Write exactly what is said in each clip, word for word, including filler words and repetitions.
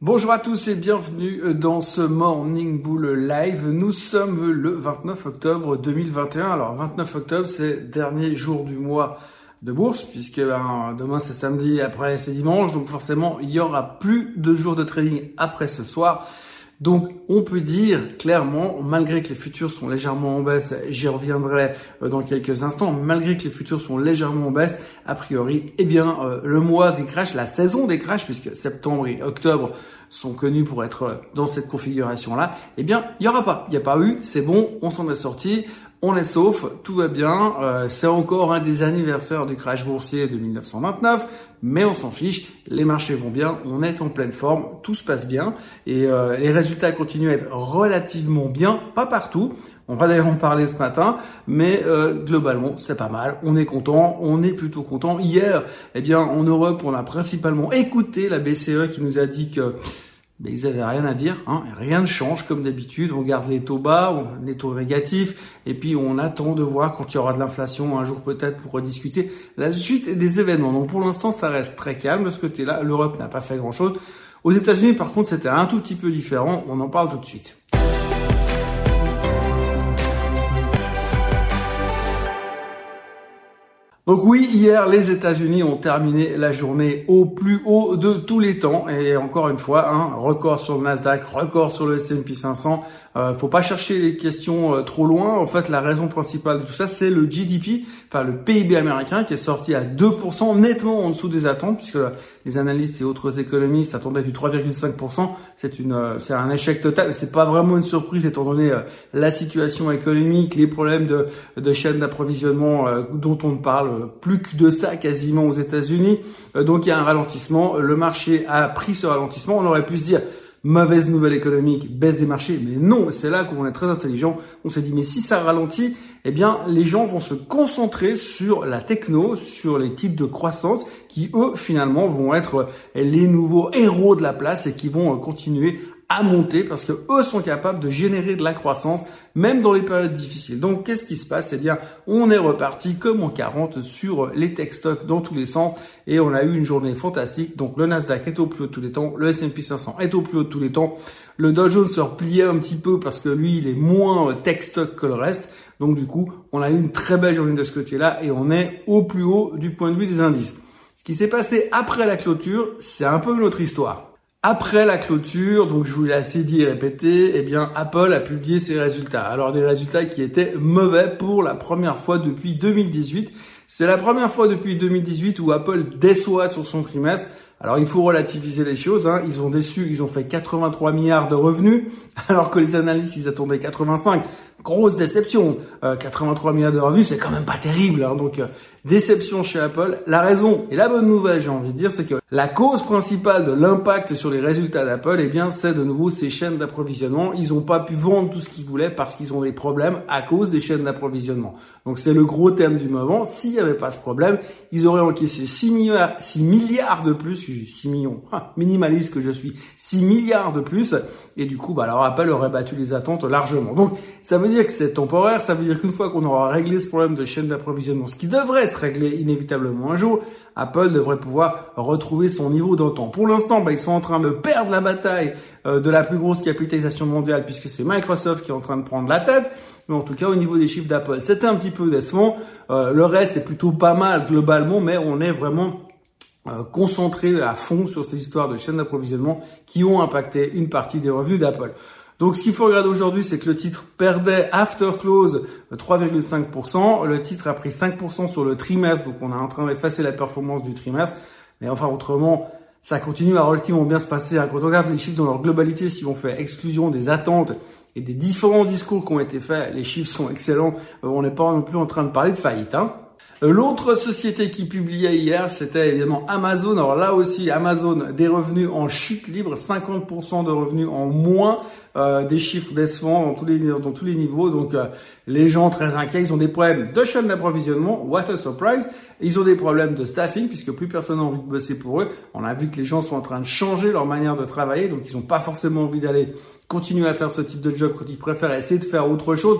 Bonjour à tous et bienvenue dans ce Morning Bull Live. Nous sommes le vingt-neuf octobre deux mille vingt et un. Alors vingt-neuf octobre, c'est le dernier jour du mois de bourse puisque ben, demain c'est samedi, après c'est dimanche. Donc forcément, il y aura plus de jours de trading après ce soir. Donc on peut dire clairement, malgré que les futurs sont légèrement en baisse, j'y reviendrai dans quelques instants, malgré que les futurs sont légèrement en baisse, a priori, eh bien euh, le mois des crashs, la saison des crashs, puisque septembre et octobre sont connus pour être dans cette configuration-là, eh bien il n'y aura pas, il n'y a pas eu, c'est bon, on s'en est sorti. On est sauf, tout va bien, euh, c'est encore un des anniversaires du crash boursier de mille neuf cent vingt-neuf, mais on s'en fiche, les marchés vont bien, on est en pleine forme, tout se passe bien, et euh, les résultats continuent à être relativement bien, pas partout, on va d'ailleurs en parler ce matin, mais euh, globalement c'est pas mal, on est content, on est plutôt content. Hier, eh bien en Europe, on a principalement écouté la B C E qui nous a dit que mais ils avaient rien à dire, hein, rien ne change comme d'habitude, on garde les taux bas, on, les taux négatifs, et puis on attend de voir quand il y aura de l'inflation un jour peut-être pour rediscuter la suite des événements. Donc pour l'instant ça reste très calme de ce côté-là, l'Europe n'a pas fait grand-chose. Aux États-Unis par contre c'était un tout petit peu différent, on en parle tout de suite. Donc oui, hier, les États-Unis ont terminé la journée au plus haut de tous les temps. Et encore une fois, hein, record sur le Nasdaq, record sur le S and P cinq cents. Euh, faut pas chercher les questions euh, trop loin. En fait, la raison principale de tout ça, c'est le G D P, enfin le P I B américain, qui est sorti à deux pour cent, nettement en dessous des attentes, puisque les analystes et autres économistes attendaient du trois virgule cinq pour cent. C'est une, euh, c'est un échec total. C'est pas vraiment une surprise étant donné euh, la situation économique, les problèmes de, de chaîne d'approvisionnement euh, dont on ne parle plus que de ça quasiment aux États-Unis. Euh, donc il y a un ralentissement. Le marché a pris ce ralentissement. On aurait pu se dire mauvaise nouvelle économique, baisse des marchés, mais non, c'est là qu'on est très intelligent. On s'est dit mais si ça ralentit, eh bien les gens vont se concentrer sur la techno, sur les types de croissance qui eux finalement vont être les nouveaux héros de la place et qui vont continuer à monter parce que eux sont capables de générer de la croissance même dans les périodes difficiles. Donc qu'est-ce qui se passe? Eh bien on est reparti comme en quarante sur les tech stocks dans tous les sens et on a eu une journée fantastique. Donc le Nasdaq est au plus haut de tous les temps, le S and P cinq cents est au plus haut de tous les temps, le Dow Jones se repliait un petit peu parce que lui il est moins tech stock que le reste. Donc du coup on a eu une très belle journée de ce côté-là et on est au plus haut du point de vue des indices. Ce qui s'est passé après la clôture, c'est un peu une autre histoire. Après la clôture, donc je vous l'ai assez dit et répété, eh bien Apple a publié ses résultats. Alors des résultats qui étaient mauvais pour la première fois depuis deux mille dix-huit. C'est la première fois depuis deux mille dix-huit où Apple déçoit sur son trimestre. Alors il faut relativiser les choses, hein. Ils ont déçu, ils ont fait quatre-vingt-trois milliards de revenus, alors que les analystes ils attendaient quatre-vingt-cinq. Grosse déception, euh, quatre-vingt-trois milliards de revenus, c'est quand même pas terrible, hein. Donc euh, déception chez Apple. La raison et la bonne nouvelle, j'ai envie de dire, c'est que la cause principale de l'impact sur les résultats d'Apple, eh bien, c'est de nouveau ces chaînes d'approvisionnement. Ils n'ont pas pu vendre tout ce qu'ils voulaient parce qu'ils ont des problèmes à cause des chaînes d'approvisionnement. Donc c'est le gros thème du moment. S'il n'y avait pas ce problème, ils auraient encaissé six milliards, six milliards de plus, six millions, ah, minimaliste que je suis, six milliards de plus. Et du coup, bah alors Apple aurait battu les attentes largement. Donc ça veut dire que c'est temporaire. Ça veut dire qu'une fois qu'on aura réglé ce problème de chaîne d'approvisionnement, ce qui devrait se régler inévitablement un jour, Apple devrait pouvoir retrouver son niveau d'antan. Pour l'instant, bah, ils sont en train de perdre la bataille euh, de la plus grosse capitalisation mondiale puisque c'est Microsoft qui est en train de prendre la tête. Mais en tout cas, au niveau des chiffres d'Apple, c'était un petit peu décevant. Euh, le reste est plutôt pas mal globalement, mais on est vraiment euh, concentré à fond sur ces histoires de chaînes d'approvisionnement qui ont impacté une partie des revenus d'Apple. Donc ce qu'il faut regarder aujourd'hui, c'est que le titre perdait after close trois virgule cinq pour cent. Le titre a pris cinq pour cent sur le trimestre, donc on est en train d'effacer la performance du trimestre. Mais enfin, autrement, ça continue à relativement bien se passer. Quand on regarde les chiffres dans leur globalité, si on fait exclusion des attentes et des différents discours qui ont été faits, les chiffres sont excellents. On n'est pas non plus en train de parler de faillite, hein. L'autre société qui publiait hier, c'était évidemment Amazon. Alors là aussi, Amazon, des revenus en chute libre, cinquante pour cent de revenus en moins, euh, des chiffres décevants dans tous les dans tous les niveaux. Donc euh, les gens très inquiets, ils ont des problèmes de chaîne d'approvisionnement, what a surprise. Ils ont des problèmes de staffing puisque plus personne n'a envie de bosser pour eux. On a vu que les gens sont en train de changer leur manière de travailler, donc ils n'ont pas forcément envie d'aller continuer à faire ce type de job quand ils préfèrent essayer de faire autre chose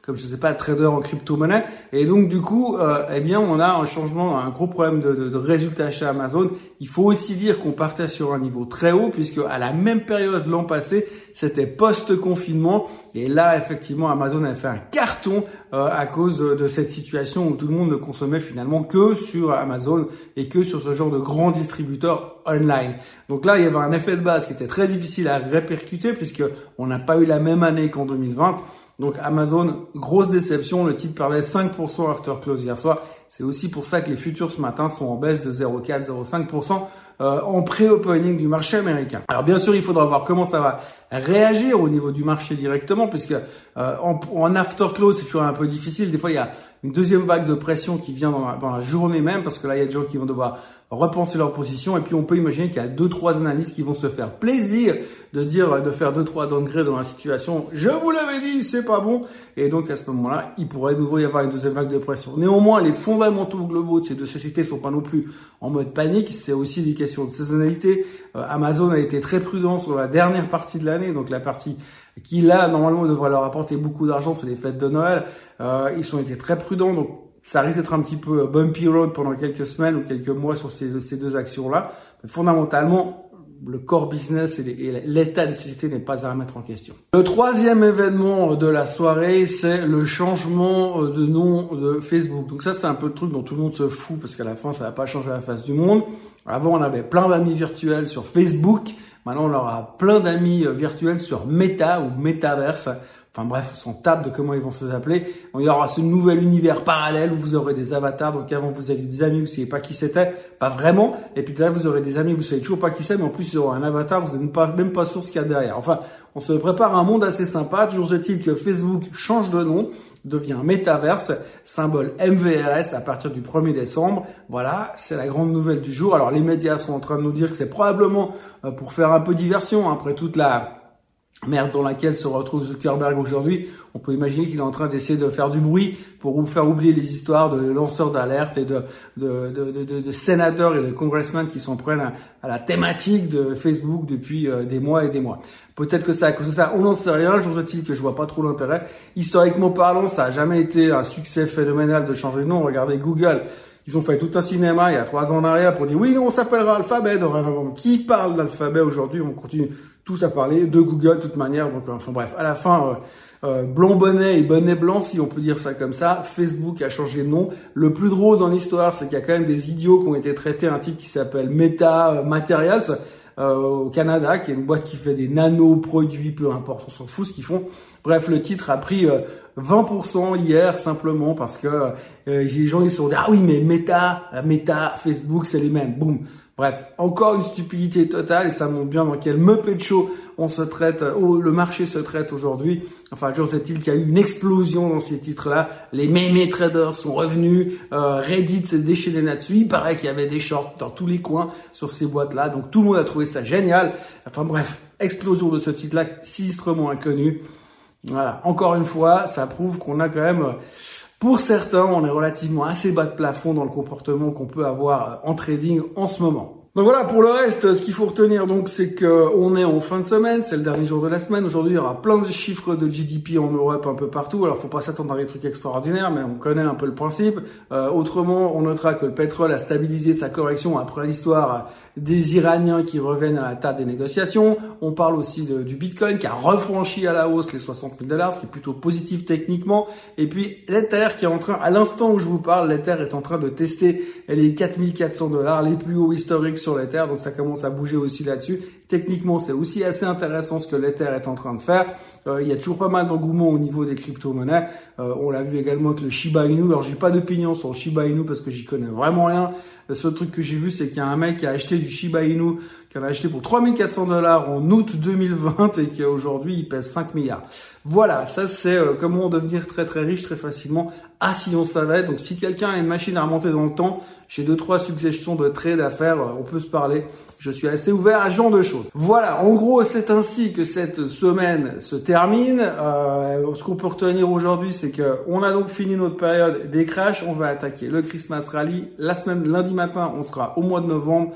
comme je sais pas, trader en crypto-monnaie. Et donc du coup, euh, eh bien, on a un changement, un gros problème de, de, de résultats chez Amazon. Il faut aussi dire qu'on partait sur un niveau très haut, puisque à la même période l'an passé, c'était post-confinement. Et là, effectivement, Amazon a fait un carton euh, à cause de cette situation où tout le monde ne consommait finalement que sur Amazon et que sur ce genre de grands distributeurs online. Donc là, il y avait un effet de base qui était très difficile à répercuter puisque on n'a pas eu la même année qu'en deux mille vingt. Donc Amazon, grosse déception, le titre perdait cinq pour cent after close hier soir. C'est aussi pour ça que les futurs ce matin sont en baisse de zéro virgule quatre à zéro virgule cinq pour cent euh, en pré-opening du marché américain. Alors bien sûr, il faudra voir comment ça va réagir au niveau du marché directement, puisque euh, en, en after close, c'est toujours un peu difficile. Des fois, il y a une deuxième vague de pression qui vient dans la, dans la journée même, parce que là, il y a des gens qui vont devoir repenser leur position, et puis on peut imaginer qu'il y a deux trois analystes qui vont se faire plaisir de dire de faire deux trois downgrades dans la situation. Je vous l'avais dit, c'est pas bon. Et donc à ce moment-là, il pourrait de nouveau y avoir une deuxième vague de pression. Néanmoins, les fondamentaux globaux de ces deux sociétés sont pas non plus en mode panique. C'est aussi des questions de saisonnalité. Euh, Amazon a été très prudent sur la dernière partie de l'année, donc la partie qui là normalement devrait leur apporter beaucoup d'argent, c'est les fêtes de Noël. Euh, ils ont été très prudents, donc ça risque d'être un petit peu bumpy road pendant quelques semaines ou quelques mois sur ces, ces deux actions-là. Mais fondamentalement, le core business et l'état des sociétés n'est pas à remettre en question. Le troisième événement de la soirée, c'est le changement de nom de Facebook. Donc ça, c'est un peu le truc dont tout le monde se fout parce qu'à la fin, ça va pas changer la face du monde. Avant, on avait plein d'amis virtuels sur Facebook. Maintenant, on aura plein d'amis virtuels sur Meta ou Metaverse. Enfin bref, on tape de comment ils vont se appeler. Il y aura ce nouvel univers parallèle où vous aurez des avatars. Donc avant, vous aviez des amis, vous ne saviez pas qui c'était, pas vraiment. Et puis là, vous aurez des amis, vous ne savez toujours pas qui c'est, mais en plus, il y aura un avatar, vous n'êtes même pas, même pas sûr ce qu'il y a derrière. Enfin, on se prépare à un monde assez sympa. Toujours est-il que Facebook change de nom, devient Metaverse, symbole M V R S à partir du premier décembre. Voilà, c'est la grande nouvelle du jour. Alors les médias sont en train de nous dire que c'est probablement pour faire un peu diversion, hein, après toute la merde dans laquelle se retrouve Zuckerberg aujourd'hui. On peut imaginer qu'il est en train d'essayer de faire du bruit pour vous faire oublier les histoires de lanceurs d'alerte et de, de, de, de, de sénateurs et de congressmen qui s'en prennent à, à la thématique de Facebook depuis euh, des mois et des mois. Peut-être que ça à cause de ça, on n'en sait rien. Toujours est-il que je vois pas trop l'intérêt. Historiquement parlant, ça a jamais été un succès phénoménal de changer de nom. Regardez Google. Ils ont fait tout un cinéma il y a trois ans en arrière pour dire oui, non, on s'appellera Alphabet dorénavant. Qui parle d'Alphabet aujourd'hui? On continue tous à parler de Google de toute manière. Donc, enfin bref, à la fin, euh, euh, blanc bonnet et bonnet blanc, si on peut dire ça comme ça, Facebook a changé de nom. Le plus drôle dans l'histoire, c'est qu'il y a quand même des idiots qui ont été traités un titre qui s'appelle Meta Materials euh, au Canada, qui est une boîte qui fait des nano-produits, peu importe, on s'en fout ce qu'ils font. Bref, le titre a pris euh, vingt pour cent hier simplement parce que euh, les gens ils se sont dit ah oui mais Meta, Meta, Facebook c'est les mêmes. Boum. Bref, encore une stupidité totale et ça montre bien dans quel Muppet Show on se traite, oh, le marché se traite aujourd'hui. Enfin, toujours est-il qu'il y a eu une explosion dans ces titres-là. Les meme traders sont revenus, euh, Reddit s'est déchaîné là-dessus. Il paraît qu'il y avait des shorts dans tous les coins sur ces boîtes-là, donc tout le monde a trouvé ça génial. Enfin bref, explosion de ce titre-là, sinistrement inconnu. Voilà, encore une fois, ça prouve qu'on a quand même, pour certains, on est relativement assez bas de plafond dans le comportement qu'on peut avoir en trading en ce moment. Donc voilà, pour le reste, ce qu'il faut retenir, donc, c'est que on est en fin de semaine, c'est le dernier jour de la semaine. Aujourd'hui, il y aura plein de chiffres de G D P en Europe un peu partout. Alors, faut pas s'attendre à des trucs extraordinaires, mais on connaît un peu le principe. Euh, autrement, on notera que le pétrole a stabilisé sa correction après l'histoire des Iraniens qui reviennent à la table des négociations. On parle aussi de, du Bitcoin qui a refranchi à la hausse les soixante mille dollars, ce qui est plutôt positif techniquement. Et puis l'Ether qui est en train, à l'instant où je vous parle, l'Ether est en train de tester les quatre mille quatre cents dollars, les plus hauts historiques sur l'Ether. Donc ça commence à bouger aussi là-dessus. Techniquement, c'est aussi assez intéressant ce que l'Ether est en train de faire. Euh, il y a toujours pas mal d'engouement au niveau des crypto-monnaies. Euh, on l'a vu également avec le Shiba Inu. Alors, j'ai pas d'opinion sur le Shiba Inu parce que j'y connais vraiment rien. Le seul truc que j'ai vu, c'est qu'il y a un mec qui a acheté du Shiba Inu, qui en a acheté pour trois mille quatre cents dollars en août deux mille vingt et qu'aujourd'hui, il pèse cinq milliards. Voilà, ça c'est euh, comment devenir très très riche très facilement. Ah, si on savait. Donc, si quelqu'un a une machine à remonter dans le temps, j'ai deux trois suggestions de trades à faire. On peut se parler. Je suis assez ouvert à ce genre de choses. Voilà, en gros, c'est ainsi que cette semaine se termine. Euh, ce qu'on peut retenir aujourd'hui, c'est que on a donc fini notre période des crashs. On va attaquer le Christmas Rally. La semaine, lundi matin, on sera au mois de novembre.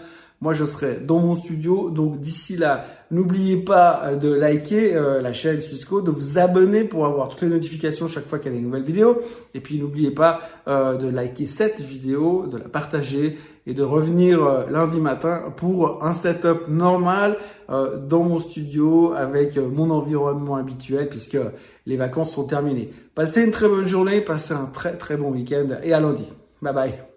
moi je serai dans mon studio. Donc d'ici là, n'oubliez pas de liker euh, la chaîne Swissquote, de vous abonner pour avoir toutes les notifications chaque fois qu'il y a des nouvelles vidéos. Et puis n'oubliez pas euh, de liker cette vidéo, de la partager et de revenir euh, lundi matin pour un setup normal euh, dans mon studio avec euh, mon environnement habituel puisque les vacances sont terminées. Passez une très bonne journée, passez un très très bon week-end et à lundi. Bye bye.